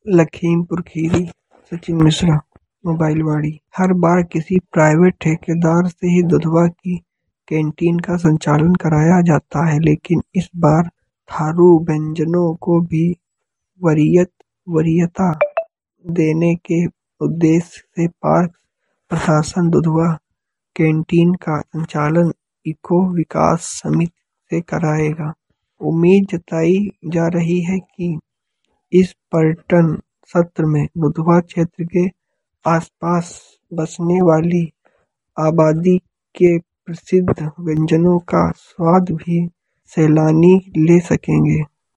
लखीमपुर खीरी। सचिन मिश्रा। मोबाइलवाड़ी। हर बार किसी प्राइवेट ठेकेदार से ही दुधवा की कैंटीन का संचालन कराया जाता है, लेकिन इस बार थारू व्यंजनों को भी वरीयता देने के उद्देश्य से पार्क प्रशासन दुधवा कैंटीन का संचालन इको विकास समिति से कराएगा। उम्मीद जताई जा रही है कि इस पर्यटन सत्र में दुधवा क्षेत्र के आसपास बसने वाली आबादी के प्रसिद्ध व्यंजनों का स्वाद भी सैलानी ले सकेंगे।